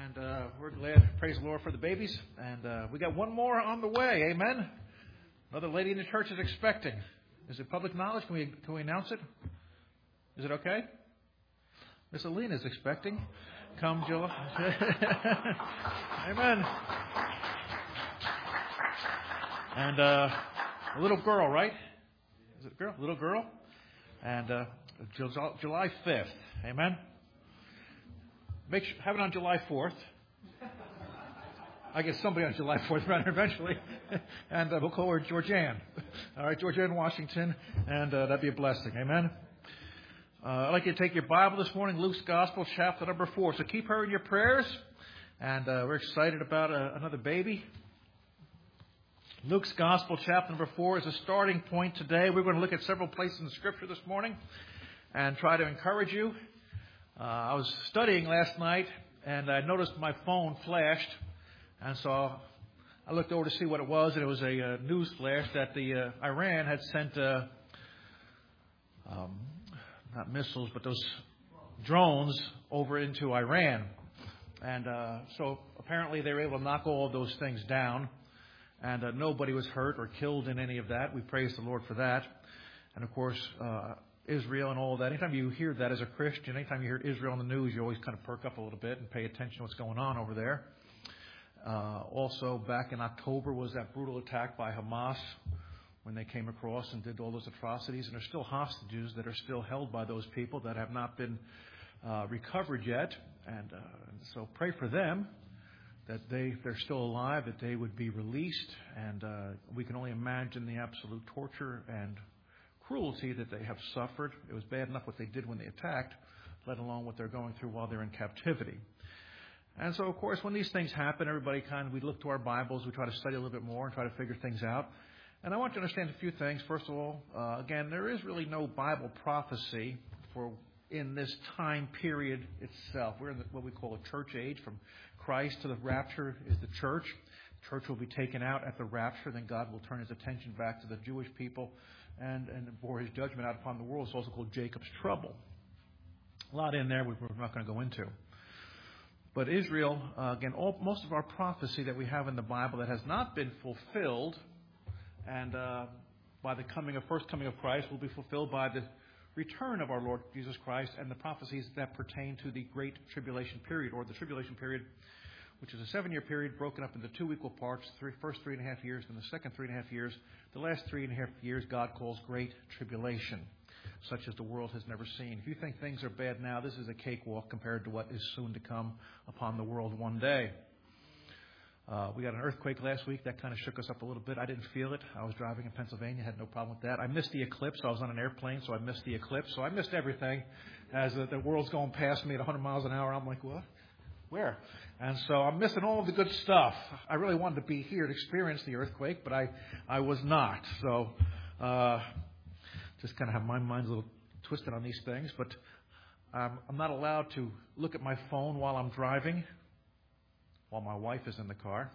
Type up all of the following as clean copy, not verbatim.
And we're glad, praise the Lord, for the babies. And we got one more on the way. Amen. Another lady in the church is expecting. Is it public knowledge? Can we announce it? Is it okay? Miss Alina is expecting. Come July. Amen. And a little girl, right? Is it a girl? Little girl. And July 5th. Amen. Have it on July 4th. I guess somebody on July 4th rather eventually. And we'll call her Georgianne. All right, Georgianne Washington. And that'd be a blessing. Amen. I'd like you to take your Bible this morning, Luke's Gospel, chapter number 4. So keep her in your prayers. And we're excited about another baby. Luke's Gospel, chapter number 4, is a starting point today. We're going to look at several places in the Scripture this morning and try to encourage you. I was studying last night, and I noticed my phone flashed, and so I looked over to see what it was, and it was a news flash that the Iran had sent not missiles, but those drones over into Iran. And so apparently they were able to knock all of those things down, and nobody was hurt or killed in any of that. We praise the Lord for that. And, of course, Israel and all of that. Anytime you hear that as a Christian, anytime you hear Israel in the news, you always kind of perk up a little bit and pay attention to what's going on over there. Also, back in October was that brutal attack by Hamas when they came across and did all those atrocities. And there's still hostages that are still held by those people that have not been recovered yet. And so pray for them that they're still alive, that they would be released. And we can only imagine the absolute torture and cruelty that they have suffered. It was bad enough what they did when they attacked, let alone what they're going through while they're in captivity. And so, of course, when these things happen, we look to our Bibles, we try to study a little bit more and try to figure things out. And I want you to understand a few things. First of all, again, there is really no Bible prophecy in this time period itself. We're in what we call a church age. From Christ to the rapture is the church. The church will be taken out at the rapture. Then God will turn his attention back to the Jewish people and pour his judgment out upon the world. It's also called Jacob's trouble. A lot in there we're not going to go into. But Israel, again, most of our prophecy that we have in the Bible that has not been fulfilled, and by the first coming of Christ, will be fulfilled by the return of our Lord Jesus Christ and the prophecies that pertain to the Great Tribulation period, or the Tribulation period, which is a 7-year period broken up into 2 equal parts, first 3.5 years, then the second 3.5 years. The last 3.5 years God calls Great Tribulation, such as the world has never seen. If you think things are bad now, this is a cakewalk compared to what is soon to come upon the world one day. We got an earthquake last week. That kind of shook us up a little bit. I didn't feel it. I was driving in Pennsylvania. Had no problem with that. I missed the eclipse. I was on an airplane, so I missed the eclipse. So I missed everything. As the world's going past me at 100 miles an hour, I'm like, what? Where? And so I'm missing all of the good stuff. I really wanted to be here to experience the earthquake, but I was not. So just kind of have my mind's a little twisted on these things. But I'm not allowed to look at my phone while I'm driving, while my wife is in the car.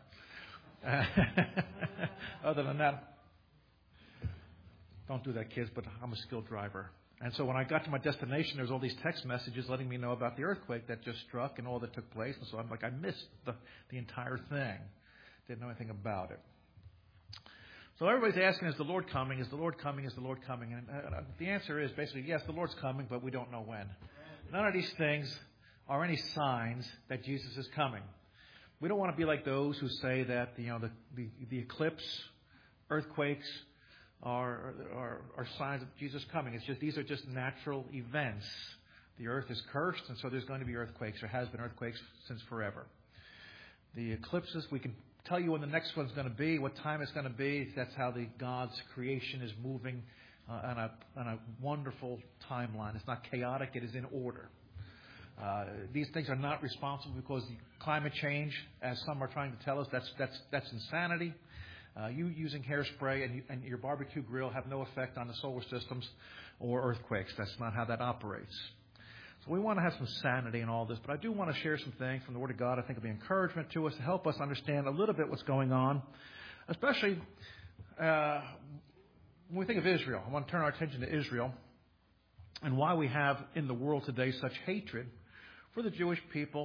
Other than that, don't do that, kids, but I'm a skilled driver. And so when I got to my destination, there was all these text messages letting me know about the earthquake that just struck and all that took place. And so I'm like, I missed the entire thing. Didn't know anything about it. So everybody's asking, is the Lord coming? Is the Lord coming? Is the Lord coming? And the answer is basically, yes, the Lord's coming, but we don't know when. None of these things are any signs that Jesus is coming. We don't want to be like those who say that the eclipse, earthquakes are signs of Jesus coming. It's just these are just natural events. The earth is cursed, and so there's going to be earthquakes. There has been earthquakes since forever. The eclipses, we can tell you when the next one's going to be, what time it's going to be. That's how God's creation is moving on a wonderful timeline. It's not chaotic. It is in order. These things are not responsible because the climate change, as some are trying to tell us, that's insanity. You using hairspray and your barbecue grill have no effect on the solar systems or earthquakes. That's not how that operates. So we want to have some sanity in all this, but I do want to share some things from the Word of God I think will be encouragement to us to help us understand a little bit what's going on, especially when we think of Israel. I want to turn our attention to Israel and why we have in the world today such hatred for the Jewish people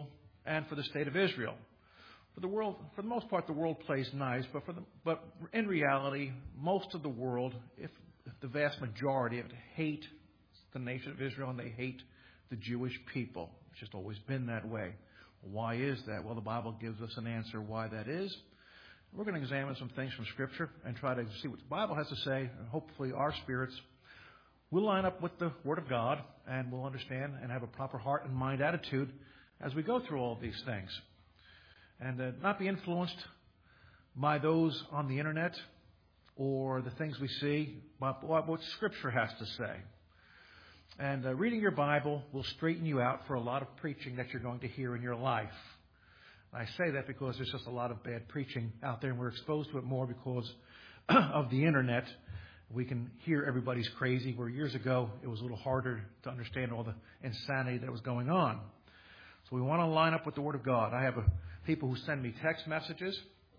and for the state of Israel. For the world, for the most part, the world plays nice, but in reality, most of the world, if the vast majority of it, hate the nation of Israel and they hate the Jewish people. It's just always been that way. Why is that? Well, the Bible gives us an answer why that is. We're going to examine some things from Scripture and try to see what the Bible has to say, and hopefully our spirits will line up with the Word of God, and we'll understand and have a proper heart and mind attitude as we go through all of these things. And not be influenced by those on the internet or the things we see, but what Scripture has to say. And reading your Bible will straighten you out for a lot of preaching that you're going to hear in your life. I say that because there's just a lot of bad preaching out there, and we're exposed to it more because of the internet. We can hear everybody's crazy, where years ago it was a little harder to understand all the insanity that was going on. So we want to line up with the Word of God. I have people who send me text messages,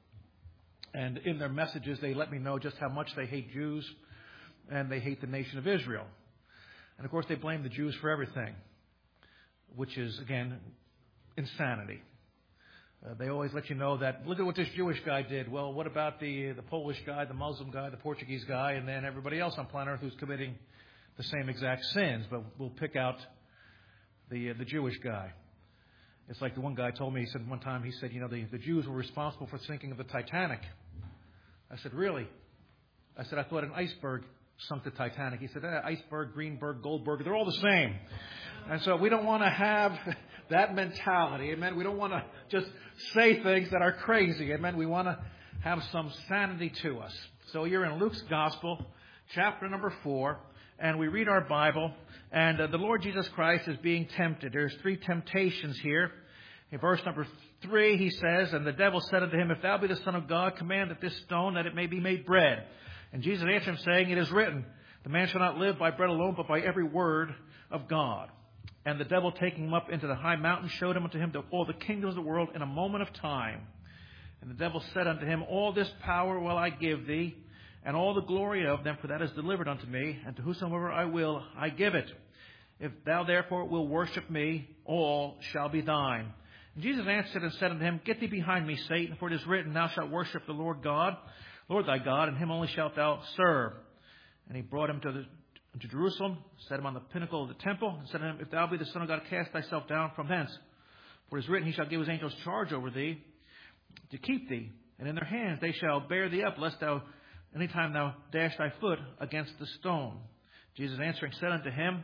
and in their messages they let me know just how much they hate Jews and they hate the nation of Israel. And of course they blame the Jews for everything, which is, again, insanity. They always let you know that, look at what this Jewish guy did. Well, what about the Polish guy, the Muslim guy, the Portuguese guy, and then everybody else on planet Earth who's committing the same exact sins? But we'll pick out the Jewish guy. It's like the one guy told me, he said one time, he said, the Jews were responsible for the sinking of the Titanic. I said, really? I said, I thought an iceberg sunk the Titanic. He said, iceberg, Greenberg, Goldberg, they're all the same. And so we don't want to have that mentality. Amen. We don't want to just say things that are crazy. Amen. We want to have some sanity to us. So you're in Luke's Gospel, chapter number 4, and we read our Bible, and the Lord Jesus Christ is being tempted. There's 3 temptations here. In verse number 3, he says, and the devil said unto him, if thou be the Son of God, command that this stone, that it may be made bread. And Jesus answered him, saying, it is written, the man shall not live by bread alone, but by every word of God. And the devil, taking him up into the high mountain, showed him unto him all the kingdoms of the world in a moment of time. And the devil said unto him, all this power will I give thee, and all the glory of them, for that is delivered unto me, and to whosoever I will, I give it. If thou therefore wilt worship me, all shall be thine. And Jesus answered and said unto him, get thee behind me, Satan, for it is written, thou shalt worship the Lord thy God, and him only shalt thou serve. And he brought him to Jerusalem, set him on the pinnacle of the temple, and said to him, if thou be the Son of God, cast thyself down from hence. For it is written, he shall give his angels charge over thee, to keep thee, and in their hands they shall bear thee up, lest thou, any time thou dash thy foot against the stone. Jesus answering said unto him,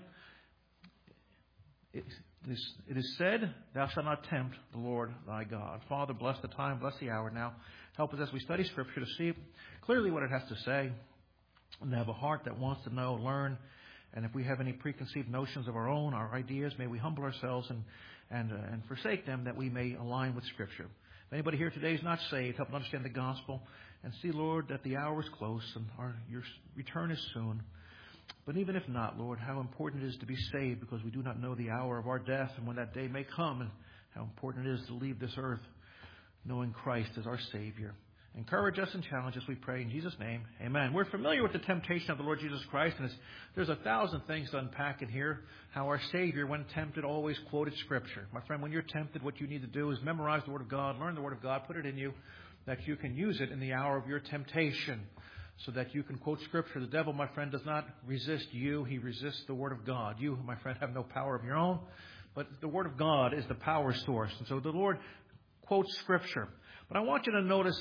it is said, thou shalt not tempt the Lord thy God. Father, bless the time, bless the hour now. Help us as we study Scripture to see clearly what it has to say, and have a heart that wants to know, learn. And if we have any preconceived notions of our own, our ideas, may we humble ourselves and forsake them, that we may align with Scripture. If anybody here today is not saved, help them understand the gospel and see, Lord, that the hour is close and your return is soon. But even if not, Lord, how important it is to be saved, because we do not know the hour of our death and when that day may come, and how important it is to leave this earth knowing Christ as our Savior. Encourage us and challenge us, we pray in Jesus' name. Amen. We're familiar with the temptation of the Lord Jesus Christ, and there's 1,000 things to unpack in here. How our Savior, when tempted, always quoted Scripture. My friend, when you're tempted, what you need to do is memorize the Word of God, learn the Word of God, put it in you, that you can use it in the hour of your temptation, so that you can quote Scripture. The devil, my friend, does not resist you. He resists the Word of God. You, my friend, have no power of your own, but the Word of God is the power source. And so the Lord quotes Scripture. But I want you to notice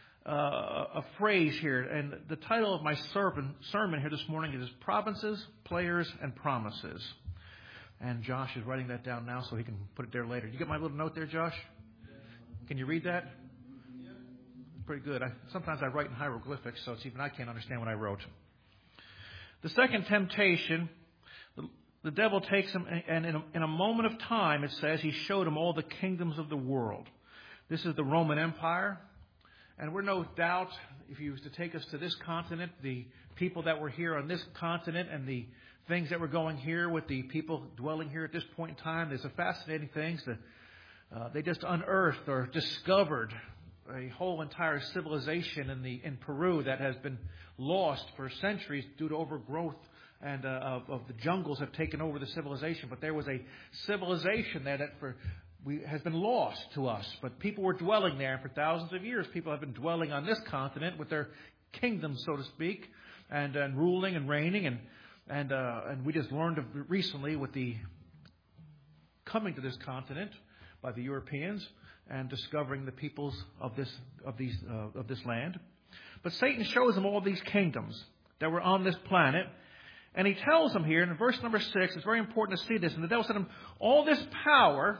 a phrase here, and the title of my sermon here this morning is Provinces, Players, and Promises. And Josh is writing that down now so he can put it there later. You get my little note there, Josh? Can you read that? Pretty good. Sometimes I write in hieroglyphics, so it's even I can't understand what I wrote. The second temptation, the devil takes him, and in a moment of time, it says, he showed him all the kingdoms of the world. This is the Roman Empire. And we're no doubt, if you was to take us to this continent, the people that were here on this continent and the things that were going here with the people dwelling here at this point in time, there's some fascinating things that they just unearthed or discovered a whole entire civilization in Peru that has been lost for centuries due to overgrowth and of the jungles have taken over the civilization. But there was a civilization there that has been lost to us. But people were dwelling there. And for thousands of years, people have been dwelling on this continent with their kingdoms, so to speak, and ruling and reigning. And we just learned recently with the coming to this continent by the Europeans and discovering the peoples of this land. But Satan shows them all these kingdoms that were on this planet. And he tells them here in verse number 6, it's very important to see this. And the devil said to him, all this power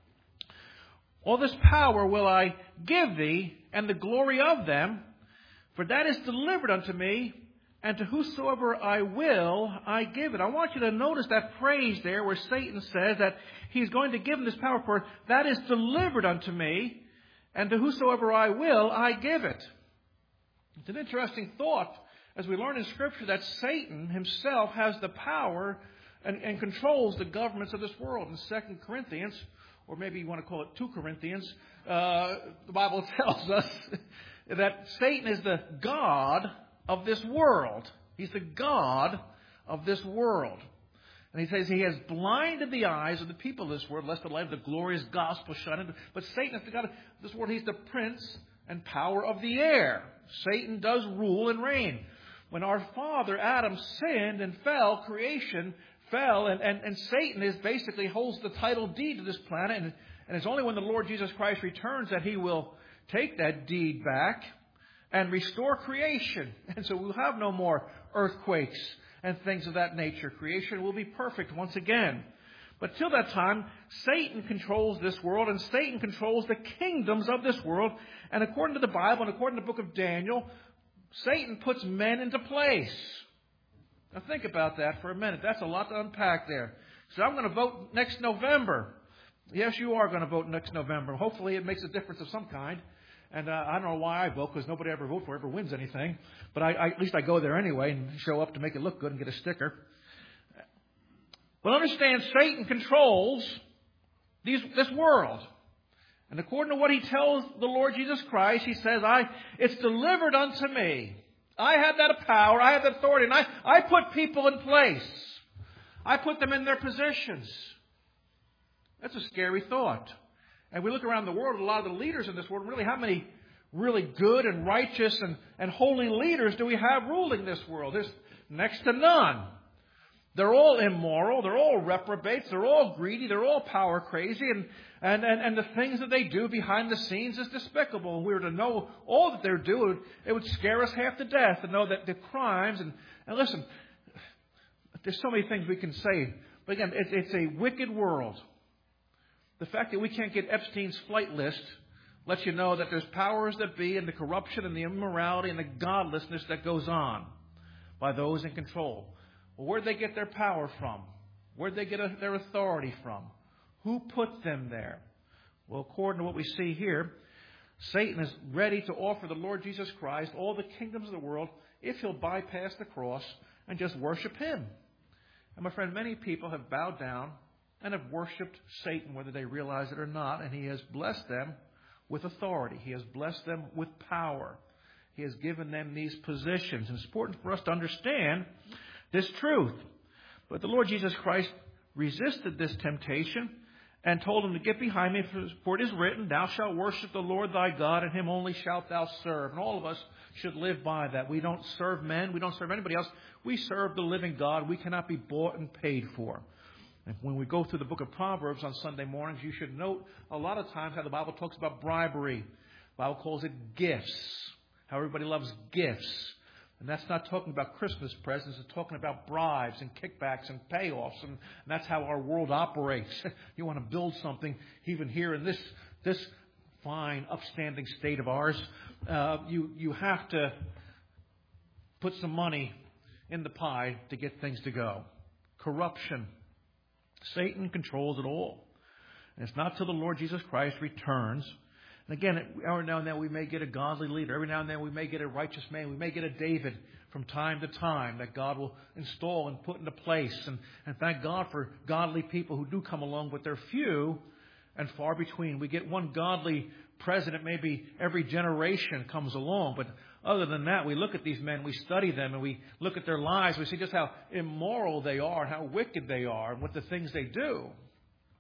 will I give thee, and the glory of them, for that is delivered unto me, and to whosoever I will, I give it. I want you to notice that phrase there where Satan says that he's going to give him this power, for that is delivered unto me, and to whosoever I will, I give it. It's an interesting thought as we learn in Scripture that Satan himself has the power and controls the governments of this world. In 2 Corinthians, or maybe you want to call it 2 Corinthians, the Bible tells us that Satan is the god of this world. He's the god of this world. And he says he has blinded the eyes of the people of this world, lest the light of the glorious gospel shine into. But Satan is the god of this world. He's the prince and power of the air. Satan does rule and reign. When our father Adam sinned and fell, creation fell, and Satan basically holds the title deed to this planet. And it's only when the Lord Jesus Christ returns that he will take that deed back and restore creation. And so we'll have no more earthquakes and things of that nature. Creation will be perfect once again. But till that time, Satan controls this world, and Satan controls the kingdoms of this world. And according to the Bible and according to the book of Daniel, Satan puts men into place. Now think about that for a minute. That's a lot to unpack there. So I'm going to vote next November. Yes, you are going to vote next November. Hopefully it makes a difference of some kind. And I don't know why I vote, because nobody I ever vote for ever wins anything. But at least I go there anyway and show up to make it look good and get a sticker. But understand, Satan controls this world. And according to what he tells the Lord Jesus Christ, he says, it's delivered unto me. I have that power, I have that authority, and I put people in place. I put them in their positions. That's a scary thought. And we look around the world, a lot of the leaders in this world, really, how many really good and righteous and holy leaders do we have ruling this world? There's next to none. They're all immoral. They're all reprobates. They're all greedy. They're all power crazy. And the things that they do behind the scenes is despicable. If we were to know all that they're doing, it would scare us half to death to know that the crimes. And listen, there's so many things we can say. But again, it's a wicked world. The fact that we can't get Epstein's flight list lets you know that there's powers that be, and the corruption and the immorality and the godlessness that goes on by those in control. Well, where'd they get their power from? Where'd they get their authority from? Who put them there? Well, according to what we see here, Satan is ready to offer the Lord Jesus Christ all the kingdoms of the world if he'll bypass the cross and just worship him. And my friend, many people have bowed down and have worshipped Satan, whether they realize it or not, and he has blessed them with authority. He has blessed them with power. He has given them these positions. And it's important for us to understand this truth. But the Lord Jesus Christ resisted this temptation and told him to get behind me, for it is written, thou shalt worship the Lord thy God, and him only shalt thou serve. And all of us should live by that. We don't serve men. We don't serve anybody else. We serve the living God. We cannot be bought and paid for. And when we go through the book of Proverbs on Sunday mornings, you should note a lot of times how the Bible talks about bribery. The Bible calls it gifts. How everybody loves gifts. And that's not talking about Christmas presents. It's talking about bribes and kickbacks and payoffs. And that's how our world operates. You want to build something, even here in this fine, upstanding state of ours, you have to put some money in the pie to get things to go. Corruption. Satan controls it all. And it's not till the Lord Jesus Christ returns. And again, every now and then we may get a godly leader. Every now and then we may get a righteous man. We may get a David from time to time that God will install and put into place. And thank God for godly people who do come along, but they're few and far between. We get one godly president maybe every generation comes along. But other than that, we look at these men, we study them, and we look at their lives. We see just how immoral they are, how wicked they are, and what the things they do.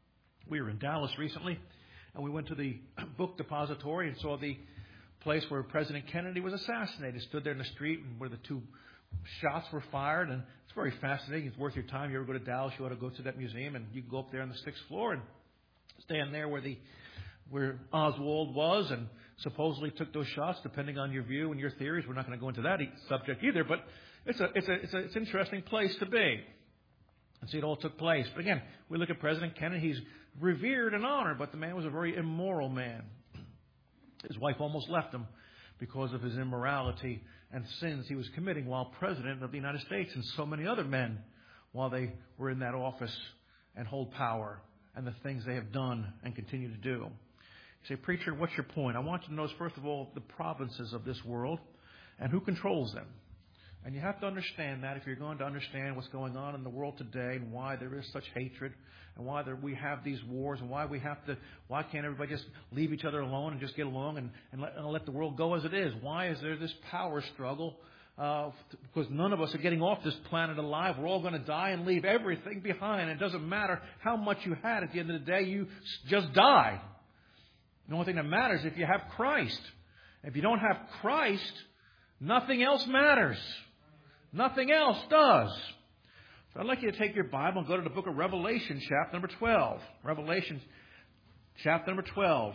We were in Dallas recently, and we went to the book depository and saw the place where President Kennedy was assassinated. Stood there in the street and where the 2 shots were fired, and it's very fascinating. It's worth your time. You ever go to Dallas, you ought to go to that museum, and you can go up there on the 6th floor and stand there where Oswald was and supposedly took those shots, depending on your view and your theories. We're not going to go into that subject either, but it's an interesting place to be and see it all took place. But again, we look at President Kennedy. He's revered and honored, but the man was a very immoral man. His wife almost left him because of his immorality and sins he was committing while President of the United States, and so many other men while they were in that office and hold power, and the things they have done and continue to do. You say, preacher, what's your point? I want you to notice, first of all, the provinces of this world and who controls them. And you have to understand that if you're going to understand what's going on in the world today and why there is such hatred and why we have these wars and why can't everybody just leave each other alone and just get along and let the world go as it is? Why is there this power struggle? Because none of us are getting off this planet alive. We're all going to die and leave everything behind. It doesn't matter how much you had. At the end of the day, you just die. The only thing that matters is if you have Christ. If you don't have Christ, nothing else matters. Nothing else does. So I'd like you to take your Bible and go to the book of Revelation, chapter number 12. Revelation, chapter number 12.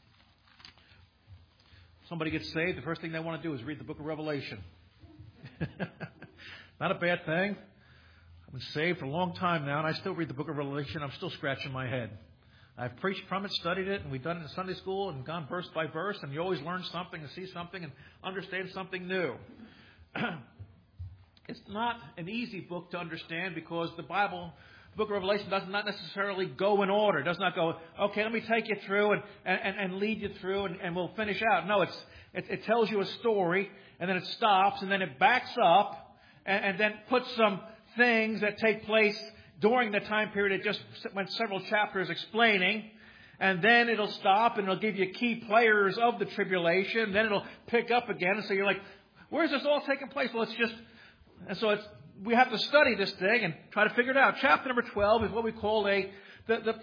Somebody gets saved, the first thing they want to do is read the book of Revelation. Not a bad thing. I've been saved for a long time now, and I still read the book of Revelation. I'm still scratching my head. I've preached from it, studied it, and we've done it in Sunday school and gone verse by verse, and you always learn something and see something and understand something new. It's not an easy book to understand because the Bible, the book of Revelation, does not necessarily go in order. It does not go, okay, let me take you through and lead you through and we'll finish out. No, it tells you a story and then it stops and then it backs up and then puts some things that take place during the time period it just went several chapters explaining. And then it'll stop and it'll give you key players of the tribulation. Then it'll pick up again. And so you're like, where's this all taking place? Well, and so we have to study this thing and try to figure it out. Chapter number 12 is what we call the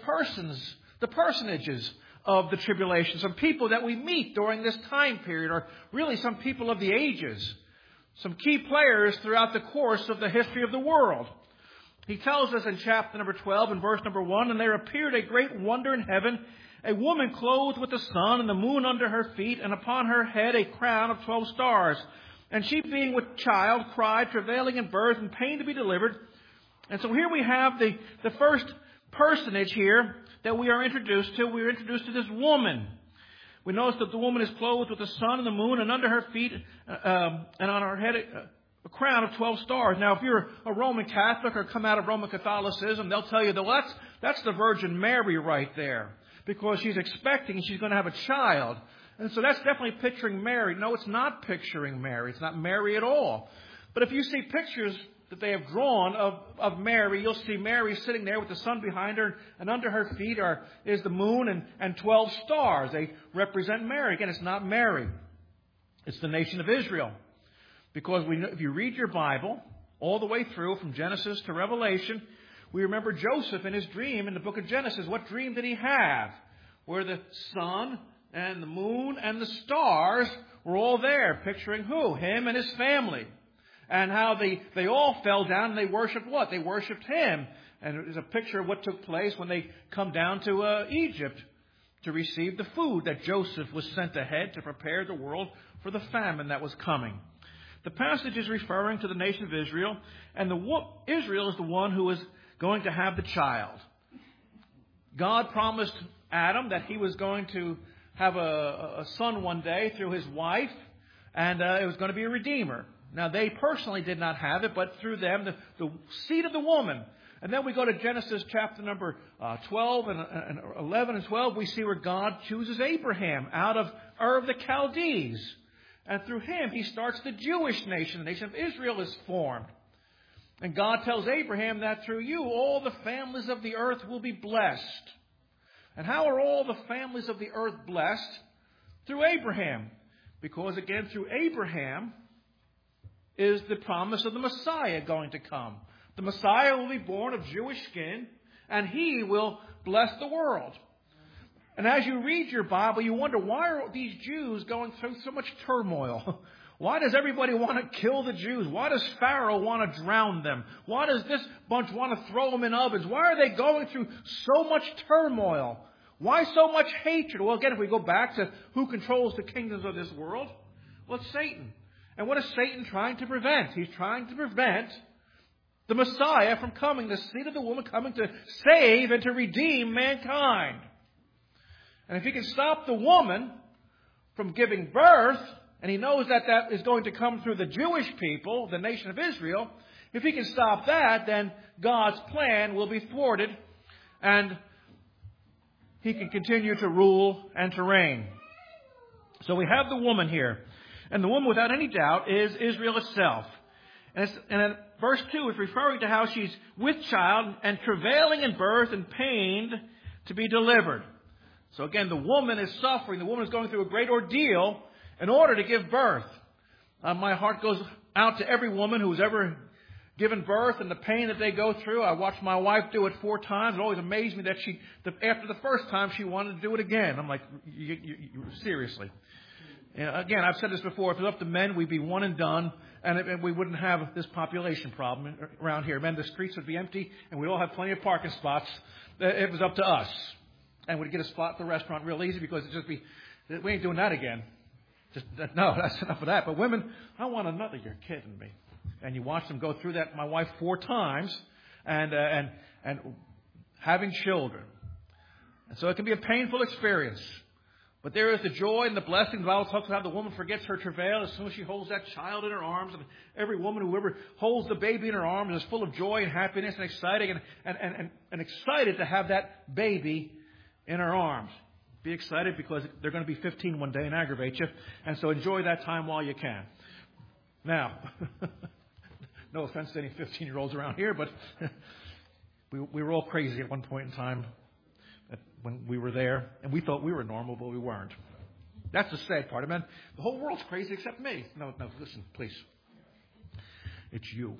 personages of the tribulation. Some people that we meet during this time period, or really some people of the ages. Some key players throughout the course of the history of the world. He tells us in chapter number 12 and verse number 1, and there appeared a great wonder in heaven, a woman clothed with the sun and the moon under her feet, and upon her head a crown of 12 stars. And she, being with child, cried, travailing in birth and pain to be delivered. And so here we have the first personage here that we are introduced to. We are introduced to this woman. We notice that the woman is clothed with the sun and the moon, and under her feet and on her head a crown of 12 stars. Now, if you're a Roman Catholic or come out of Roman Catholicism, they'll tell you, that's the Virgin Mary right there. Because she's expecting and she's going to have a child. And so that's definitely picturing Mary. No, it's not picturing Mary. It's not Mary at all. But if you see pictures that they have drawn of Mary, you'll see Mary sitting there with the sun behind her, and under her feet is the moon and 12 stars. They represent Mary. Again, it's not Mary. It's the nation of Israel. Because if you read your Bible all the way through from Genesis to Revelation, we remember Joseph in his dream in the book of Genesis. What dream did he have? Where the sun and the moon and the stars were all there, picturing who? Him and his family. And how they all fell down and they worshipped what? They worshipped him. And it is a picture of what took place when they come down to Egypt to receive the food that Joseph was sent ahead to prepare the world for the famine that was coming. The passage is referring to the nation of Israel, and Israel is the one who is going to have the child. God promised Adam that he was going to have a son one day through his wife, and it was going to be a redeemer. Now, they personally did not have it, but through them, the seed of the woman. And then we go to Genesis chapter number 12 and 11 and 12. We see where God chooses Abraham out of Ur of the Chaldees. And through him, he starts the Jewish nation. The nation of Israel is formed. And God tells Abraham that through you, all the families of the earth will be blessed. And how are all the families of the earth blessed? Through Abraham. Because again, through Abraham is the promise of the Messiah going to come. The Messiah will be born of Jewish skin and He will bless the world. And as you read your Bible, you wonder, why are these Jews going through so much turmoil? Why does everybody want to kill the Jews? Why does Pharaoh want to drown them? Why does this bunch want to throw them in ovens? Why are they going through so much turmoil? Why so much hatred? Well, again, if we go back to who controls the kingdoms of this world, well, it's Satan. And what is Satan trying to prevent? He's trying to prevent the Messiah from coming, the seed of the woman coming to save and to redeem mankind. And if he can stop the woman from giving birth, and he knows that that is going to come through the Jewish people, the nation of Israel, if he can stop that, then God's plan will be thwarted, and he can continue to rule and to reign. So we have the woman here. And the woman, without any doubt, is Israel itself. And in verse 2, it's referring to how she's with child and travailing in birth and pained to be delivered. So again, the woman is suffering. The woman is going through a great ordeal in order to give birth. My heart goes out to every woman who's ever given birth and the pain that they go through. I watched my wife do it 4 times. It always amazed me that after the first time, she wanted to do it again. I'm like, seriously. Again, I've said this before. If it was up to men, we'd be one and done, and we wouldn't have this population problem around here. Men, the streets would be empty, and we'd all have plenty of parking spots. It was up to us. And we'd get a spot at the restaurant real easy because it'd just be, we ain't doing that again. No, that's enough of that. But women, I want another. You're kidding me. And you watch them go through that, my wife, 4 times, and having children. And so it can be a painful experience. But there is the joy and the blessing. The Bible talks about how the woman forgets her travail as soon as she holds that child in her arms. And every woman who ever holds the baby in her arms is full of joy and happiness and exciting and excited to have that baby in her arms. Be excited because they're going to be 15 one day and aggravate you. And so enjoy that time while you can. Now, no offense to any 15-year-olds around here, but we were all crazy at one point in time when we were there. And we thought we were normal, but we weren't. That's the sad part. I mean, the whole world's crazy except me. No, listen, please. It's you.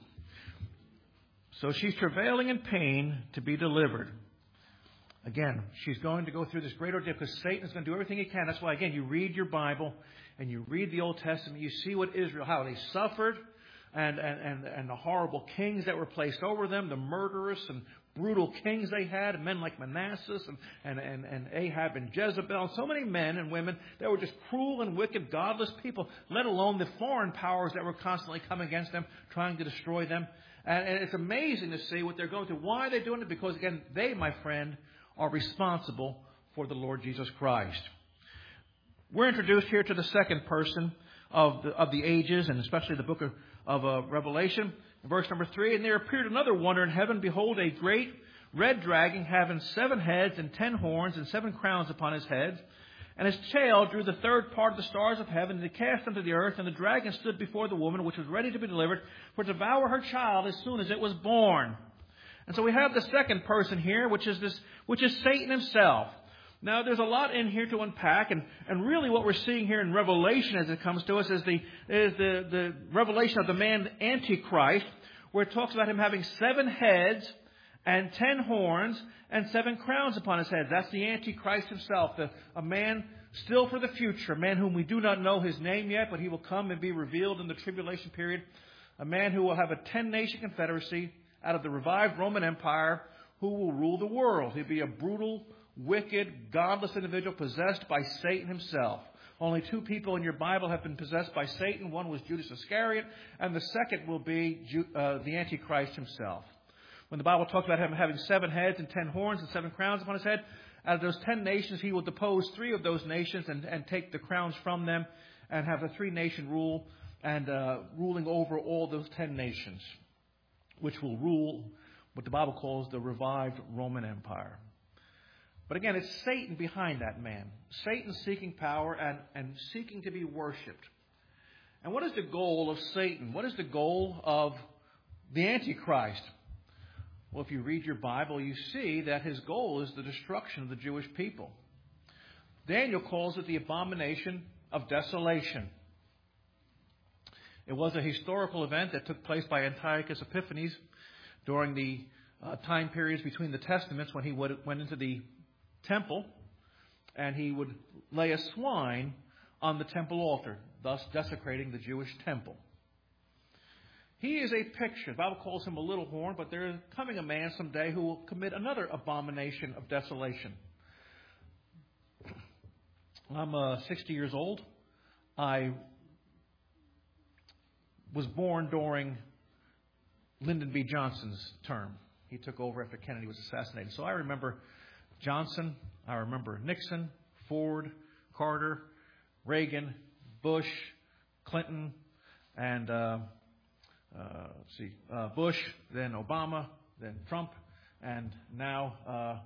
So she's travailing in pain to be delivered. Again, she's going to go through this great ordeal because Satan is going to do everything he can. That's why, again, you read your Bible and you read the Old Testament. You see what Israel, how they suffered and the horrible kings that were placed over them, the murderous and brutal kings they had, men like Manasseh and Ahab and Jezebel. So many men and women that were just cruel and wicked, godless people, let alone the foreign powers that were constantly coming against them, trying to destroy them. And it's amazing to see what they're going through. Why are they doing it? Because, again, they, my friend, are responsible for the Lord Jesus Christ. We're introduced here to the second person of the ages, and especially the book of Revelation. Verse number 3, and there appeared another wonder in heaven. Behold, a great red dragon having 7 heads and 10 horns and 7 crowns upon his head. And his tail drew the third part of the stars of heaven, and he cast them to the earth. And the dragon stood before the woman, which was ready to be delivered, for to devour her child as soon as it was born. And so we have the second person here, which is Satan himself. Now, there's a lot in here to unpack, and really what we're seeing here in Revelation as it comes to us is the revelation of the man Antichrist, where it talks about him having 7 heads and 10 horns and 7 crowns upon his head. That's the Antichrist himself, a man still for the future, a man whom we do not know his name yet, but he will come and be revealed in the tribulation period, a man who will have a 10-nation confederacy out of the revived Roman Empire, who will rule the world. He'll be a brutal, wicked, godless individual possessed by Satan himself. Only 2 people in your Bible have been possessed by Satan. One was Judas Iscariot, and the second will be the Antichrist himself. When the Bible talks about him having 7 heads and 10 horns and 7 crowns upon his head, out of those 10 nations, he will depose 3 of those nations and take the crowns from them and have a 3-nation rule and ruling over all those 10 nations, which will rule what the Bible calls the revived Roman Empire. But again, it's Satan behind that man. Satan seeking power and seeking to be worshipped. And what is the goal of Satan? What is the goal of the Antichrist? Well, if you read your Bible, you see that his goal is the destruction of the Jewish people. Daniel calls it the abomination of desolation. It was a historical event that took place by Antiochus Epiphanes during the time periods between the Testaments when he went into the temple and he would lay a swine on the temple altar, thus desecrating the Jewish temple. He is a picture. The Bible calls him a little horn, but there is coming a man someday who will commit another abomination of desolation. I'm 60 years old. I was born during Lyndon B. Johnson's term. He took over after Kennedy was assassinated. So I remember Johnson, I remember Nixon, Ford, Carter, Reagan, Bush, Clinton, and Bush, then Obama, then Trump, and now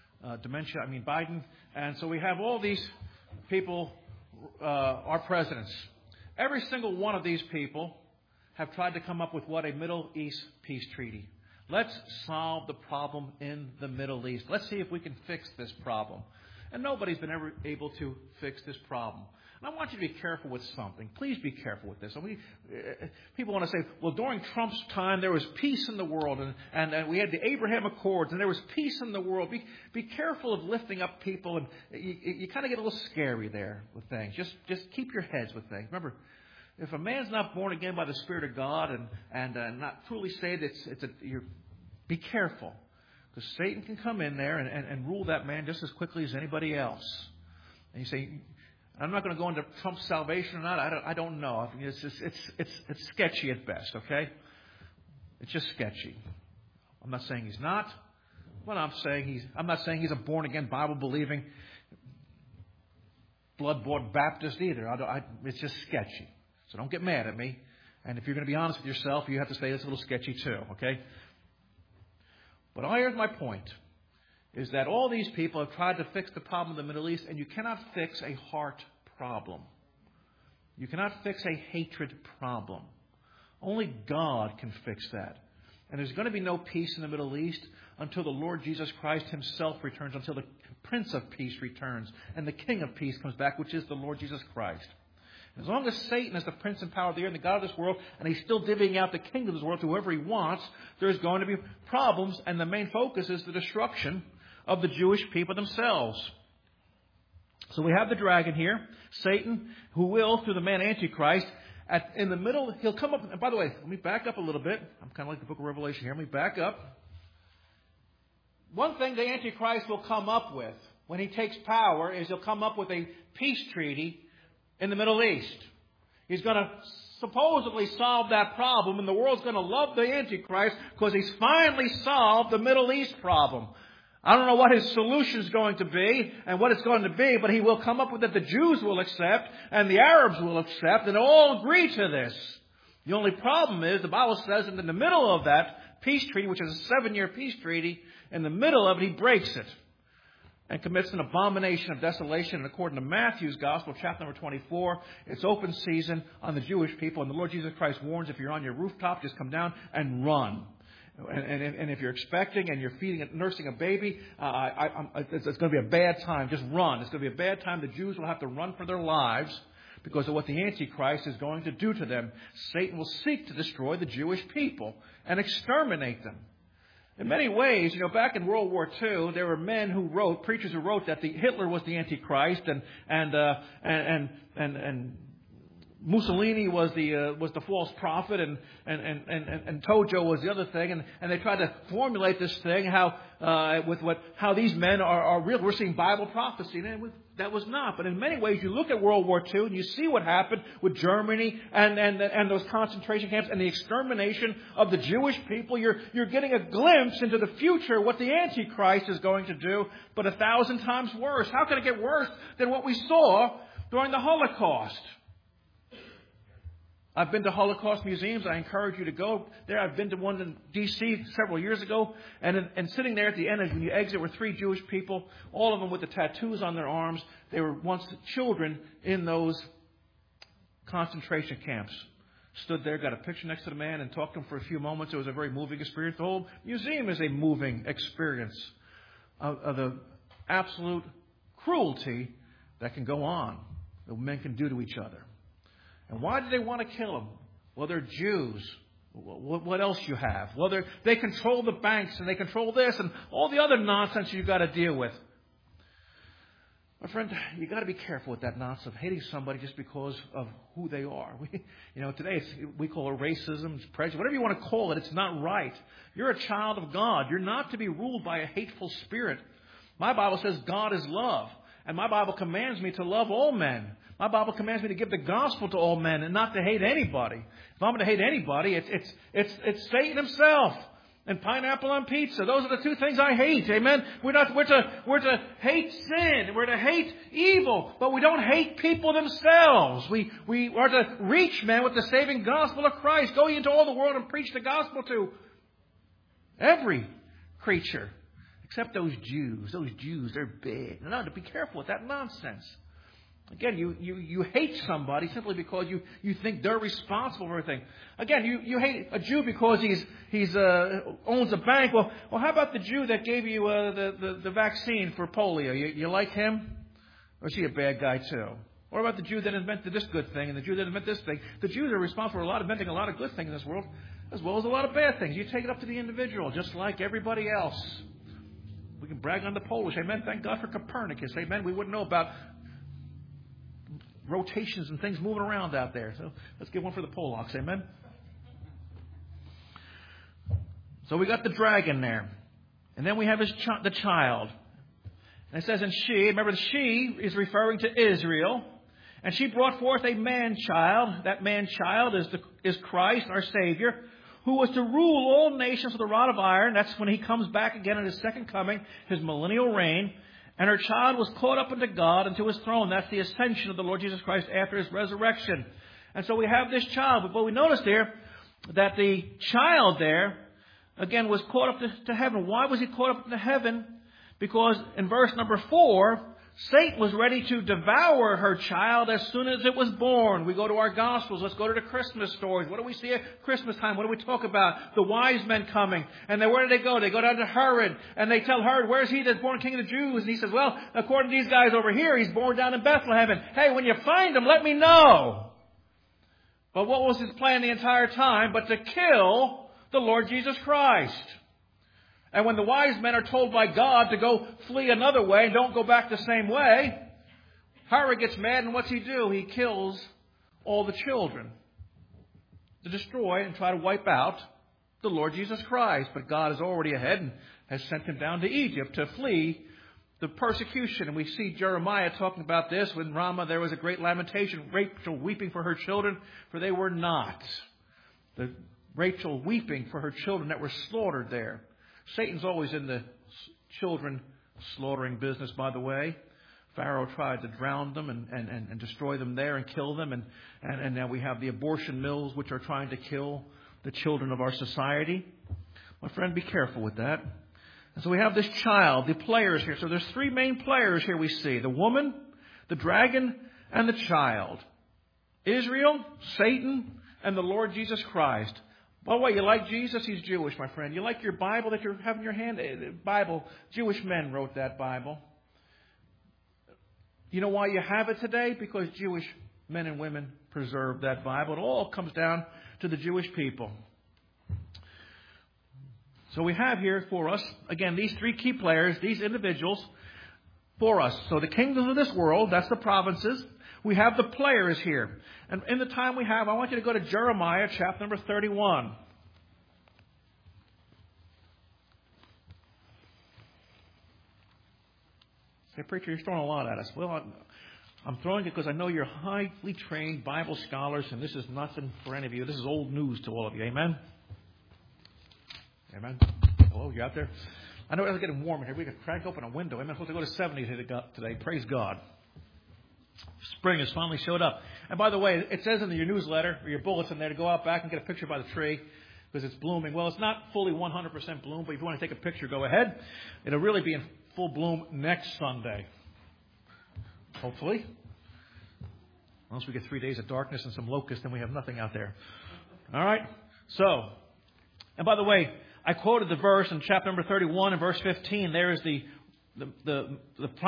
Biden. And so we have all these people, our presidents. Every single one of these people have tried to come up with what? A Middle East peace treaty. Let's solve the problem in the Middle East. Let's see if we can fix this problem. And nobody's been ever able to fix this problem. And I want you to be careful with something. Please be careful with this. People want to say, well, during Trump's time, there was peace in the world, and we had the Abraham Accords, and there was peace in the world. Be careful of lifting up people, and you kind of get a little scary there with things. Just keep your heads with things. Remember, if a man's not born again by the Spirit of God and not truly saved, be careful. Because Satan can come in there and rule that man just as quickly as anybody else. And you say, I'm not going to go into Trump's salvation or not. I don't know. I mean, it's sketchy at best, okay? It's just sketchy. I'm not saying he's not. Well, I'm not saying he's a born-again, Bible-believing, blood-bought Baptist either. It's just sketchy. So don't get mad at me. And if you're going to be honest with yourself, you have to say it's a little sketchy too, okay? But here's my point, is that all these people have tried to fix the problem in the Middle East, and you cannot fix a heart problem. You cannot fix a hatred problem. Only God can fix that. And there's going to be no peace in the Middle East until the Lord Jesus Christ himself returns, until the Prince of Peace returns, and the King of Peace comes back, which is the Lord Jesus Christ. As long as Satan is the prince and power of the air and the God of this world, and he's still divvying out the kingdom of this world to whoever he wants, there's going to be problems, and the main focus is the destruction of the Jewish people themselves. So we have the dragon here, Satan, who will, through the man Antichrist, in the middle, he'll come up. And by the way, let me back up a little bit. I'm kind of like the book of Revelation here. Let me back up. One thing the Antichrist will come up with when he takes power is he'll come up with a peace treaty in the Middle East. He's going to supposedly solve that problem, and the world's going to love the Antichrist because he's finally solved the Middle East problem. I don't know what his solution is going to be and what it's going to be, but he will come up with it. The Jews will accept and the Arabs will accept, and all agree to this. The only problem is the Bible says that in the middle of that peace treaty, which is a 7-year peace treaty, in the middle of it, he breaks it and commits an abomination of desolation. And according to Matthew's Gospel, chapter number 24, it's open season on the Jewish people. And the Lord Jesus Christ warns, if you're on your rooftop, just come down and run. And if you're expecting and you're nursing a baby, it's going to be a bad time. Just run. It's going to be a bad time. The Jews will have to run for their lives because of what the Antichrist is going to do to them. Satan will seek to destroy the Jewish people and exterminate them. In many ways, back in World War II, there were preachers who wrote that Hitler was the Antichrist, and Mussolini was the false prophet, and Tojo was the other thing, and they tried to formulate this thing how these men are real. We're seeing Bible prophecy, and that was not. But in many ways, you look at World War II and you see what happened with Germany and those concentration camps and the extermination of the Jewish people. You're getting a glimpse into the future, what the Antichrist is going to do, but 1,000 times worse. How can it get worse than what we saw during the Holocaust? I've been to Holocaust museums. I encourage you to go there. I've been to one in D.C. several years ago. And sitting there at the end, when you exit, were 3 Jewish people, all of them with the tattoos on their arms. They were once children in those concentration camps. Stood there, got a picture next to the man, and talked to him for a few moments. It was a very moving experience. The whole museum is a moving experience of the absolute cruelty that can go on, that men can do to each other. And why did they want to kill them? Well, they're Jews. what else you have. Well, they control the banks and they control this and all the other nonsense you've got to deal with. My friend, you got to be careful with that nonsense of hating somebody just because of who they are. Today we call it racism, it's prejudice, whatever you want to call it. It's not right. You're a child of God. You're not to be ruled by a hateful spirit. My Bible says God is love, and my Bible commands me to love all men. My Bible commands me to give the gospel to all men and not to hate anybody. If I'm going to hate anybody, it's Satan himself. And pineapple on pizza. Those are the two things I hate. Amen. We're to hate sin. We're to hate evil. But we don't hate people themselves. We are to reach men with the saving gospel of Christ. Go into all the world and preach the gospel to every creature. Except those Jews. Those Jews, they're big. No, to be careful with that nonsense. Again, you hate somebody simply because you think they're responsible for everything. Again, you hate a Jew because he's owns a bank. Well, how about the Jew that gave you the vaccine for polio? You like him? Or is he a bad guy too? What about the Jew that invented this good thing and the Jew that invented this thing? The Jews are responsible for inventing a lot of good things in this world, as well as a lot of bad things. You take it up to the individual, just like everybody else. We can brag on the Polish. Amen. Thank God for Copernicus. Amen. We wouldn't know about rotations and things moving around out there. So let's give one for the Polacks. Amen. So we got the dragon there. And then we have the child. And it says, and she, remember the she is referring to Israel. And she brought forth a man-child. That man-child is Christ, our Savior, who was to rule all nations with a rod of iron. That's when he comes back again in his second coming, his millennial reign. And her child was caught up into God and to his throne. That's the ascension of the Lord Jesus Christ after his resurrection. And so we have this child. But we notice there that the child there, again, was caught up to heaven. Why was he caught up into heaven? Because in verse number 4, Satan was ready to devour her child as soon as it was born. We go to our Gospels. Let's go to the Christmas stories. What do we see at Christmas time? What do we talk about? The wise men coming. And then where do they go? They go down to Herod. And they tell Herod, where's he that's born king of the Jews? And he says, well, according to these guys over here, he's born down in Bethlehem. And hey, when you find him, let me know. But what was his plan the entire time? But to kill the Lord Jesus Christ. And when the wise men are told by God to go flee another way and don't go back the same way, Herod gets mad, and what's he do? He kills all the children to destroy and try to wipe out the Lord Jesus Christ. But God is already ahead and has sent him down to Egypt to flee the persecution. And we see Jeremiah talking about this. When Ramah there was a great lamentation, Rachel weeping for her children, for they were not. Rachel weeping for her children that were slaughtered there. Satan's always in the children slaughtering business, by the way. Pharaoh tried to drown them and destroy them there and kill them. And now we have the abortion mills which are trying to kill the children of our society. My friend, be careful with that. And so we have this child, the players here. So there's three main players here we see. The woman, the dragon, and the child. Israel, Satan, and the Lord Jesus Christ. By the way, you like Jesus? He's Jewish, my friend. You like your Bible that you have in your hand? Bible. Jewish men wrote that Bible. You know why you have it today? Because Jewish men and women preserved that Bible. It all comes down to the Jewish people. So we have here for us, again, these three key players, these individuals for us. So the kingdoms of this world, that's the provinces. We have the players here. And in the time we have, I want you to go to Jeremiah chapter number 31. Say, preacher, you're throwing a lot at us. Well, I'm throwing it because I know you're highly trained Bible scholars, and this is nothing for any of you. This is old news to all of you. Amen? Amen? Hello, you out there? I know it's getting warm in here. We could crack open a window. Amen. I'm supposed to go to 70 today. Praise God. Spring has finally showed up. And by the way, it says in your newsletter or your bulletin there to go out back and get a picture by the tree because it's blooming. Well, it's not fully 100% bloom, but if you want to take a picture, go ahead. It'll really be in full bloom next Sunday. Hopefully. Unless we get 3 days of darkness and some locusts, then we have nothing out there. All right? So, and by the way, I quoted the verse in chapter number 31 and verse 15. There is the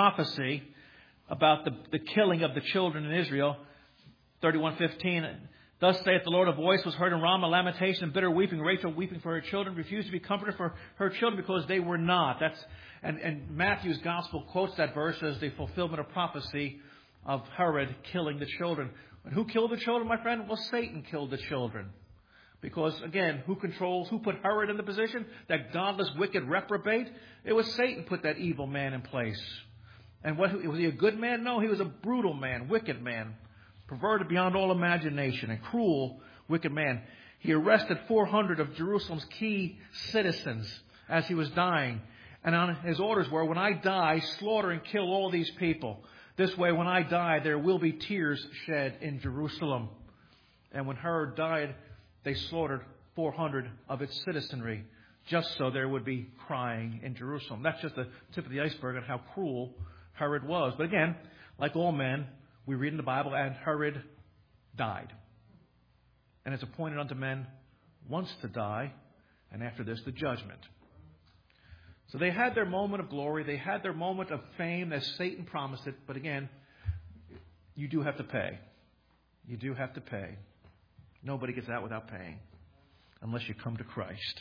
prophecy about the killing of the children in Israel, 31:15. Thus saith the Lord, a voice was heard in Ramah, lamentation and bitter weeping, Rachel weeping for her children, refused to be comforted for her children because they were not. And Matthew's gospel quotes that verse as the fulfillment of prophecy of Herod killing the children. And who killed the children, my friend? Well, Satan killed the children. Because, again, who put Herod in the position? That godless, wicked reprobate? It was Satan put that evil man in place. And was he a good man? No, he was a brutal man, wicked man, perverted beyond all imagination, a cruel, wicked man. He arrested 400 of Jerusalem's key citizens as he was dying. And on his orders were, when I die, slaughter and kill all these people. This way, when I die, there will be tears shed in Jerusalem. And when Herod died, they slaughtered 400 of its citizenry, just so there would be crying in Jerusalem. That's just the tip of the iceberg on how cruel Herod was. But again, like all men, we read in the Bible, and Herod died. And it's appointed unto men once to die, and after this, the judgment. So they had their moment of glory. They had their moment of fame as Satan promised it. But again, you do have to pay. You do have to pay. Nobody gets out without paying, unless you come to Christ.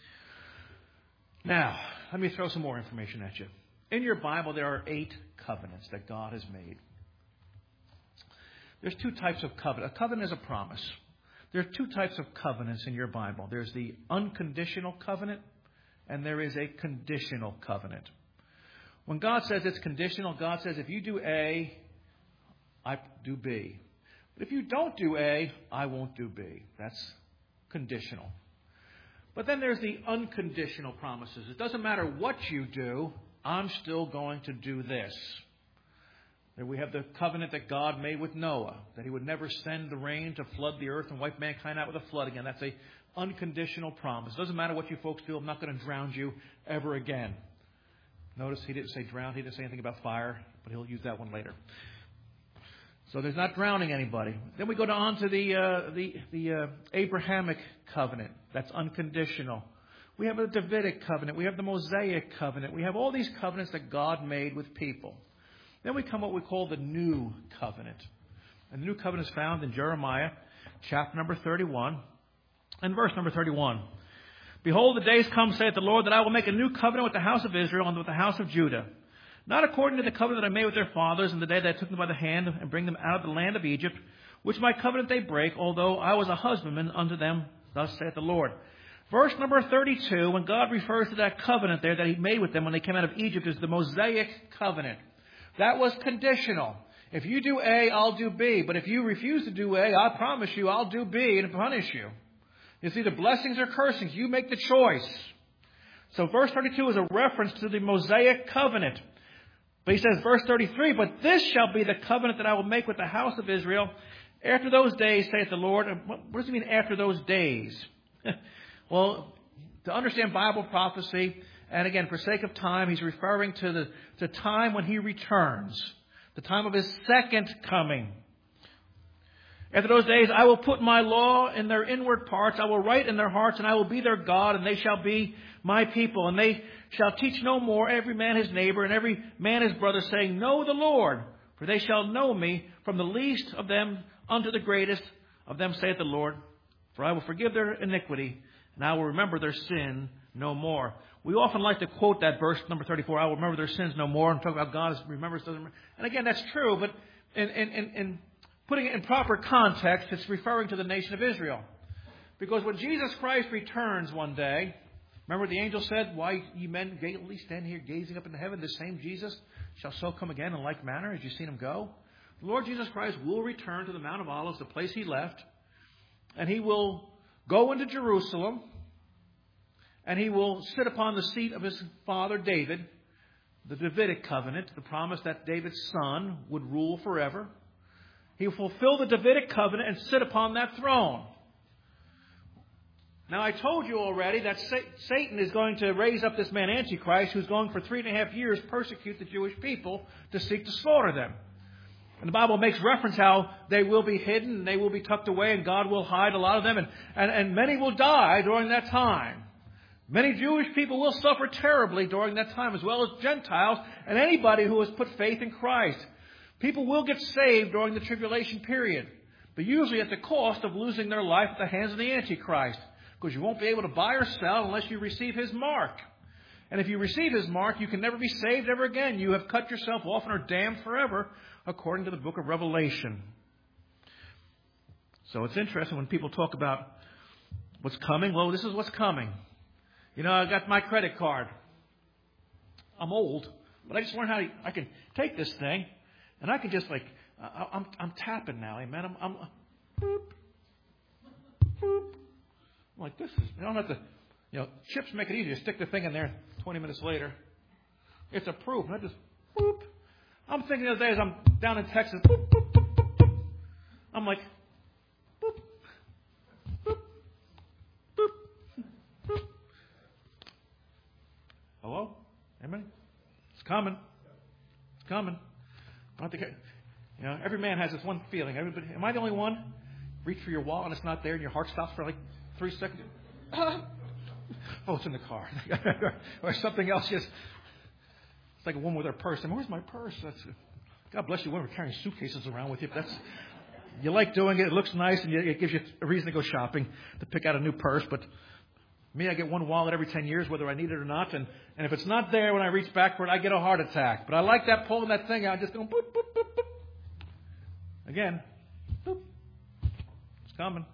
Now, let me throw some more information at you. In your Bible, there are 8 covenants that God has made. There's 2 types of covenant. A covenant is a promise. There are 2 types of covenants in your Bible. There's the unconditional covenant, and there is a conditional covenant. When God says it's conditional, God says if you do A, I do B. But if you don't do A, I won't do B. That's conditional. But then there's the unconditional promises. It doesn't matter what you do, I'm still going to do this. There we have the covenant that God made with Noah, that he would never send the rain to flood the earth and wipe mankind out with a flood again. That's an unconditional promise. It doesn't matter what you folks do, I'm not going to drown you ever again. Notice he didn't say drown, he didn't say anything about fire, but he'll use that one later. So there's not drowning anybody. Then we go on to the Abrahamic covenant. That's unconditional. We have a Davidic covenant. We have the Mosaic covenant. We have all these covenants that God made with people. Then we come what we call the New Covenant. And the New Covenant is found in Jeremiah chapter number 31 and verse number 31. Behold, the days come, saith the Lord, that I will make a new covenant with the house of Israel and with the house of Judah. Not according to the covenant that I made with their fathers in the day that I took them by the hand and bring them out of the land of Egypt, which my covenant they break, although I was a husbandman unto them, thus saith the Lord. Verse number 32, when God refers to that covenant there that he made with them when they came out of Egypt, is the Mosaic covenant. That was conditional. If you do A, I'll do B. But if you refuse to do A, I promise you I'll do B and punish you. It's either blessings or cursings. You make the choice. So verse 32 is a reference to the Mosaic covenant. But he says, verse 33, but this shall be the covenant that I will make with the house of Israel after those days, saith the Lord. What does it mean after those days? Well, to understand Bible prophecy, and again, for sake of time, he's referring to the time when he returns, the time of his second coming. After those days, I will put my law in their inward parts. I will write in their hearts, and I will be their God, and they shall be my people. And they shall teach no more every man his neighbor and every man his brother, saying, Know the Lord, for they shall know me from the least of them unto the greatest of them, saith the Lord. For I will forgive their iniquity, and I will remember their sin no more. We often like to quote that verse, number 34, I will remember their sins no more, and talk about God remembers them. And again, that's true, but in putting it in proper context, it's referring to the nation of Israel. Because when Jesus Christ returns one day, remember the angel said, Why ye men gaily stand here gazing up into heaven? The same Jesus shall so come again in like manner as you've seen him go. The Lord Jesus Christ will return to the Mount of Olives, the place he left, and he will go into Jerusalem, and he will sit upon the seat of his father David, the Davidic covenant, the promise that David's son would rule forever. He will fulfill the Davidic covenant and sit upon that throne. Now, I told you already that Satan is going to raise up this man Antichrist, who's going for 3.5 years persecute the Jewish people to seek to slaughter them. And the Bible makes reference how they will be hidden and they will be tucked away and God will hide a lot of them. And many will die during that time. Many Jewish people will suffer terribly during that time, as well as Gentiles and anybody who has put faith in Christ. People will get saved during the tribulation period. but usually at the cost of losing their life at the hands of the Antichrist, because you won't be able to buy or sell unless you receive his mark. And if you receive his mark, you can never be saved ever again. You have cut yourself off and are damned forever, according to the book of Revelation. So it's interesting when people talk about what's coming. Well, this is what's coming. You know, I got my credit card. I'm old, but I just learned how I can take this thing, and I can just I'm tapping now, amen. I'm boop, boop. I'm like, this is, you don't have to, chips make it easier. Stick the thing in there 20 minutes later. It's approved. And I just, boop. I'm thinking the other day as I'm down in Texas, boop, boop, boop, boop, boop. I'm like, boop, boop, boop, boop. Hello? Amen? It's coming. It's coming. I don't think every man has this one feeling. Everybody, am I the only one? Reach for your wallet and it's not there and your heart stops for like 3 seconds. Oh, it's in the car. Or something else just... It's like a woman with her purse. I mean, where's my purse? God bless you, women are carrying suitcases around with you. But you like doing it. It looks nice and it gives you a reason to go shopping, to pick out a new purse. But me, I get one wallet every 10 years, whether I need it or not. And if it's not there when I reach back for it, I get a heart attack. But I like that, pulling that thing out, just going boop, boop, boop, boop. Again, boop. It's coming.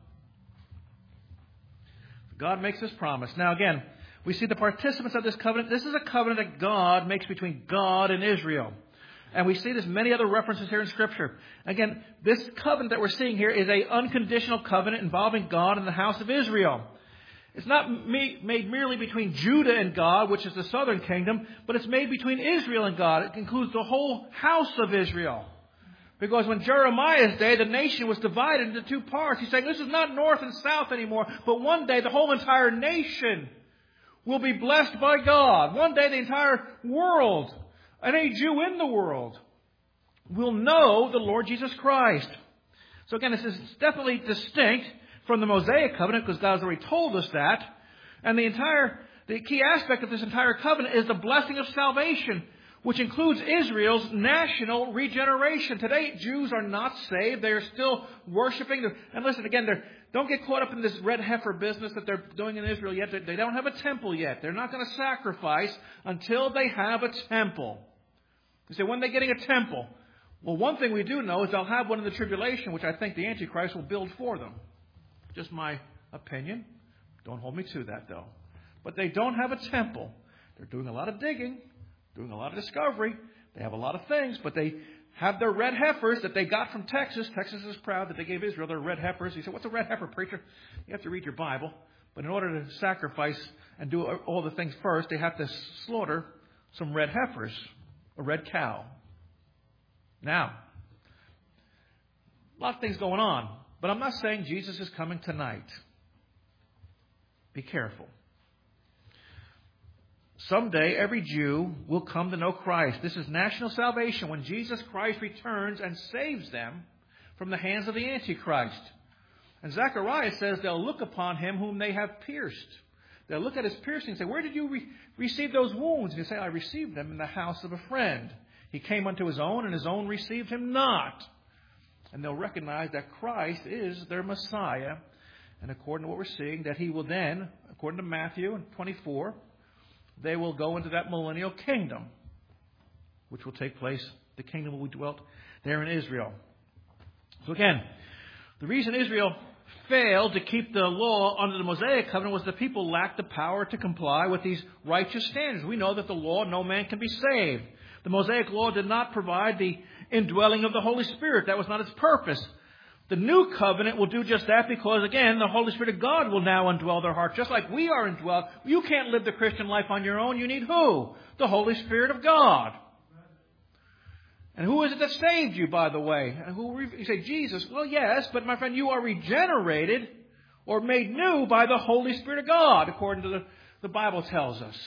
God makes this promise. Now again, we see the participants of this covenant. This is a covenant that God makes between God and Israel. And we see this many other references here in Scripture. Again, this covenant that we're seeing here is an unconditional covenant involving God and the house of Israel. It's not made merely between Judah and God, which is the southern kingdom, but it's made between Israel and God. It includes the whole house of Israel. Because when Jeremiah's day, the nation was divided into 2 parts. He's saying this is not north and south anymore, but one day the whole entire nation will be blessed by God. One day the entire world, and any Jew in the world, will know the Lord Jesus Christ. So again, this is definitely distinct from the Mosaic covenant, because God has already told us that. And the key aspect of this entire covenant is the blessing of salvation, which includes Israel's national regeneration. Today, Jews are not saved. They are still worshiping. And listen, again, don't get caught up in this red heifer business that they're doing in Israel yet. They don't have a temple yet. They're not going to sacrifice until they have a temple. You say, when are they getting a temple? Well, one thing we do know is they'll have one in the tribulation, which I think the Antichrist will build for them. Just my opinion. Don't hold me to that, though. But they don't have a temple. They're doing a lot of digging, doing a lot of discovery. They have a lot of things, but they have their red heifers that they got from Texas. Texas is proud that they gave Israel their red heifers. You say, what's a red heifer, preacher? You have to read your Bible. But in order to sacrifice and do all the things first, they have to slaughter some red heifers, a red cow. Now, a lot of things going on. But I'm not saying Jesus is coming tonight. Be careful. Someday, every Jew will come to know Christ. This is national salvation when Jesus Christ returns and saves them from the hands of the Antichrist. And Zechariah says they'll look upon him whom they have pierced. They'll look at his piercing and say, where did you receive those wounds? And he'll say, I received them in the house of a friend. He came unto his own, and his own received him not. And they'll recognize that Christ is their Messiah. And according to what we're seeing, that he will then, according to Matthew 24, they will go into that millennial kingdom, which will take place. The kingdom will be dwelt there in Israel. So again, the reason Israel failed to keep the law under the Mosaic covenant was the people lacked the power to comply with these righteous standards. We know that the law, no man can be saved. The Mosaic law did not provide the indwelling of the Holy Spirit. That was not its purpose. The new covenant will do just that because, again, the Holy Spirit of God will now indwell their heart, just like we are indwelled. You can't live the Christian life on your own. You need who? The Holy Spirit of God. And who is it that saved you, by the way? You say, Jesus. Well, yes, but my friend, you are regenerated or made new by the Holy Spirit of God, according to the Bible tells us.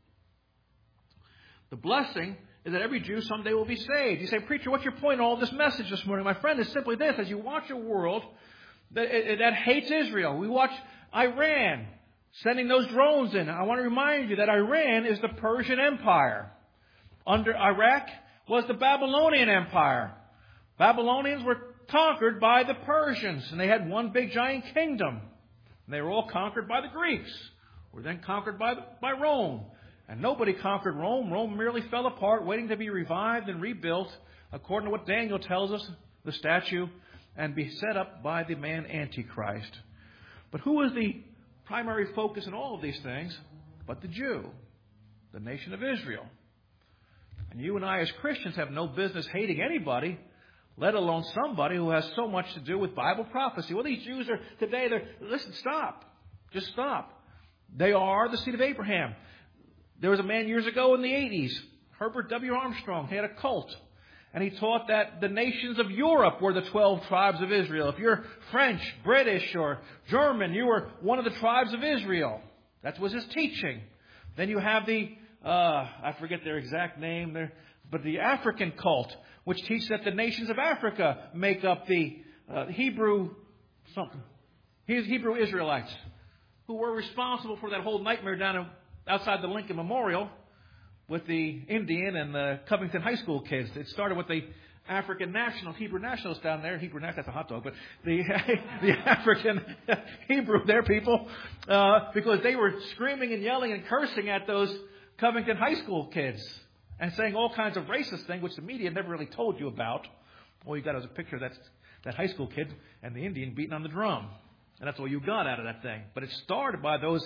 The blessing is that every Jew someday will be saved. You say, preacher, what's your point in all this message this morning? My friend, is simply this. As you watch a world that hates Israel, we watch Iran sending those drones in. I want to remind you that Iran is the Persian Empire. Under Iraq was the Babylonian Empire. Babylonians were conquered by the Persians, and they had one big giant kingdom. And they were all conquered by the Greeks, who were then conquered by Rome. And nobody conquered Rome. Rome merely fell apart, waiting to be revived and rebuilt, according to what Daniel tells us, the statue, and be set up by the man Antichrist. But who is the primary focus in all of these things but the Jew, the nation of Israel? And you and I as Christians have no business hating anybody, let alone somebody who has so much to do with Bible prophecy. Well, these Jews are today, listen, stop. Just stop. They are the seed of Abraham. There was a man years ago in the 80s, Herbert W. Armstrong. He had a cult. And he taught that the nations of Europe were the 12 tribes of Israel. If you're French, British, or German, you were one of the tribes of Israel. That was his teaching. Then you have I forget their exact name there, but the African cult, which teaches that the nations of Africa make up the Hebrew Israelites, who were responsible for that whole nightmare down outside the Lincoln Memorial with the Indian and the Covington High School kids. It started with the African nationals, Hebrew nationals down there. That's a hot dog, but the African Hebrew, their people, because they were screaming and yelling and cursing at those Covington High School kids and saying all kinds of racist things, which the media never really told you about. All you got was a picture of that high school kid and the Indian beating on the drum. And that's all you got out of that thing. But it started by those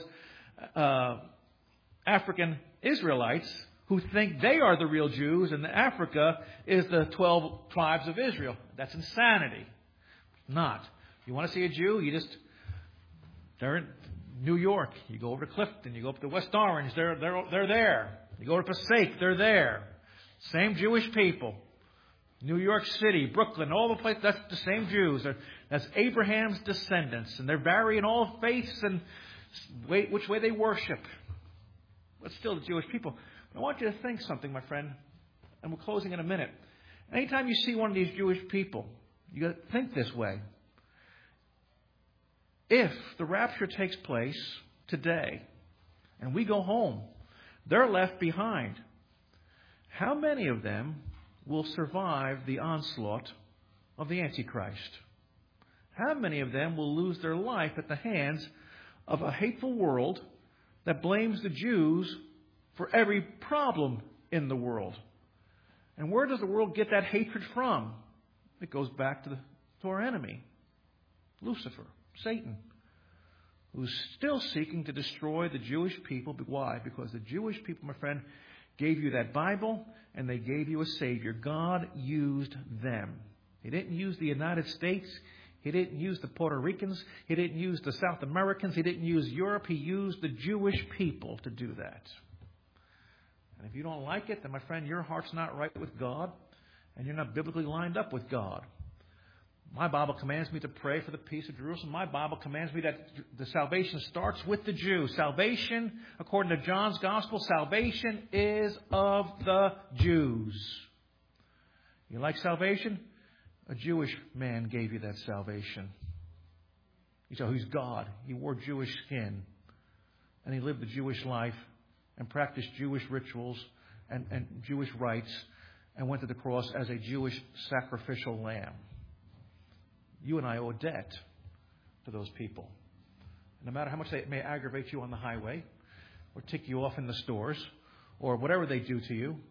African Israelites who think they are the real Jews and that Africa is the 12 tribes of Israel. That's insanity. Not. You want to see a Jew? They're in New York. You go over to Clifton. You go up to West Orange. They're there. You go to Passaic. They're there. Same Jewish people. New York City, Brooklyn, all the places. That's the same Jews. That's Abraham's descendants. And they vary in all faiths and which way they worship. But still the Jewish people. I want you to think something, my friend, and we're closing in a minute. Anytime you see one of these Jewish people, you got to think this way. If the rapture takes place today and we go home, they're left behind. How many of them will survive the onslaught of the Antichrist? How many of them will lose their life at the hands of a hateful world that blames the Jews for every problem in the world? And where does the world get that hatred from? It goes back to our enemy, Lucifer, Satan, who's still seeking to destroy the Jewish people. Why? Because the Jewish people, my friend, gave you that Bible and they gave you a Savior. God used them. He didn't use the United States. He didn't use the Puerto Ricans. He didn't use the South Americans. He didn't use Europe. He used the Jewish people to do that. And if you don't like it, then, my friend, your heart's not right with God, and you're not biblically lined up with God. My Bible commands me to pray for the peace of Jerusalem. My Bible commands me that the salvation starts with the Jew. Salvation, according to John's Gospel, salvation is of the Jews. You like salvation? A Jewish man gave you that salvation. You say, who's God? He wore Jewish skin, and he lived the Jewish life, and practiced Jewish rituals and Jewish rites, and went to the cross as a Jewish sacrificial lamb. You and I owe a debt to those people. No matter how much they may aggravate you on the highway, or tick you off in the stores, or whatever they do to you,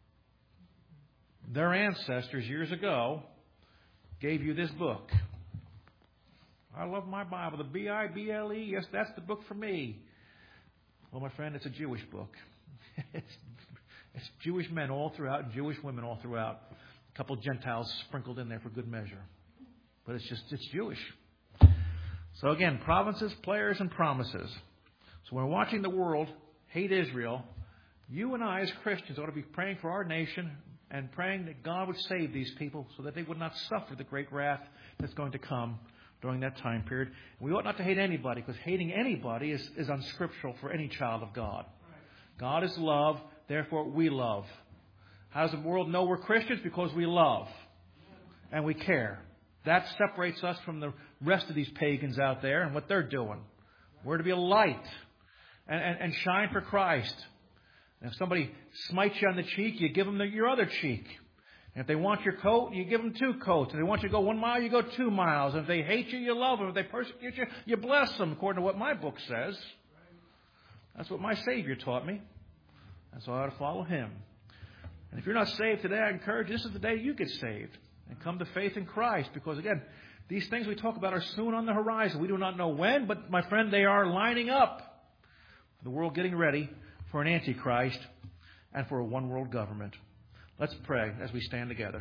their ancestors years ago gave you this book. I love my Bible, the Bible. Yes, that's the book for me. Well, my friend, it's a Jewish book. It's Jewish men all throughout and Jewish women all throughout. A couple Gentiles sprinkled in there for good measure. But it's Jewish. So again, provinces, players, and promises. So when we're watching the world hate Israel, you and I as Christians ought to be praying for our nation and praying that God would save these people so that they would not suffer the great wrath that's going to come during that time period. We ought not to hate anybody, because hating anybody is unscriptural for any child of God. God is love, therefore we love. How does the world know we're Christians? Because we love and we care. That separates us from the rest of these pagans out there and what they're doing. We're to be a light and shine for Christ. And if somebody smites you on the cheek, you give them your other cheek. And if they want your coat, you give them 2 coats. If they want you to go 1 mile, you go 2 miles. And if they hate you, you love them. If they persecute you, you bless them, according to what my book says. That's what my Savior taught me. And so I ought to follow Him. And if you're not saved today, I encourage you, this is the day you get saved. And come to faith in Christ. Because, again, these things we talk about are soon on the horizon. We do not know when, but, my friend, they are lining up. The world getting ready for an Antichrist and for a one-world government. Let's pray as we stand together.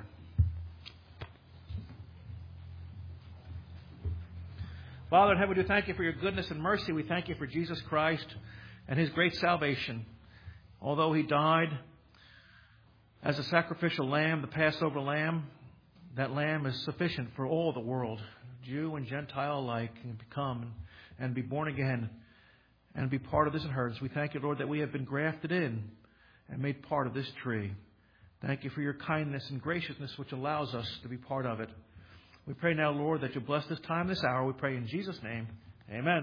Father in heaven, we do thank you for your goodness and mercy. We thank you for Jesus Christ and His great salvation. Although He died as a sacrificial lamb, the Passover lamb, that lamb is sufficient for all the world, Jew and Gentile alike, can come and be born again and be part of this inheritance. We thank you, Lord, that we have been grafted in and made part of this tree. Thank you for your kindness and graciousness, which allows us to be part of it. We pray now, Lord, that you bless this time, this hour. We pray in Jesus' name. Amen.